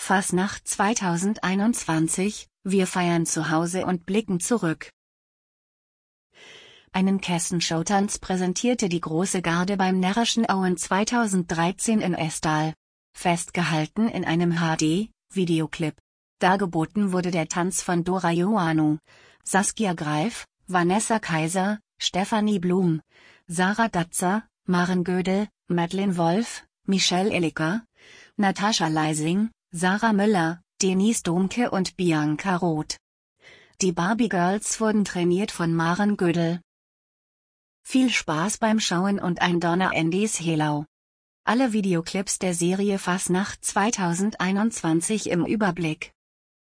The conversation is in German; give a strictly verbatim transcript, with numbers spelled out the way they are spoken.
Fasnacht zweitausendeinundzwanzig, wir feiern zu Hause und blicken zurück. Einen Kessenshow-Tanz präsentierte die Große Garde beim Närrischen Auen zweitausenddreizehn in Estal. Festgehalten in einem H D-Videoclip. Dargeboten wurde der Tanz von Dora Ioannou, Saskia Greif, Vanessa Kaiser, Stefanie Blum, Sarah Datzer, Maren Gödel, Madeleine Wolf, Michelle Elliker, Natascha Leising, Sarah Müller, Denise Domke und Bianca Roth. Die Barbie Girls wurden trainiert von Maren Gödel. Viel Spaß beim Schauen und ein Donner Andys Helau. Alle Videoclips der Serie Fasnacht zweitausendeinundzwanzig im Überblick.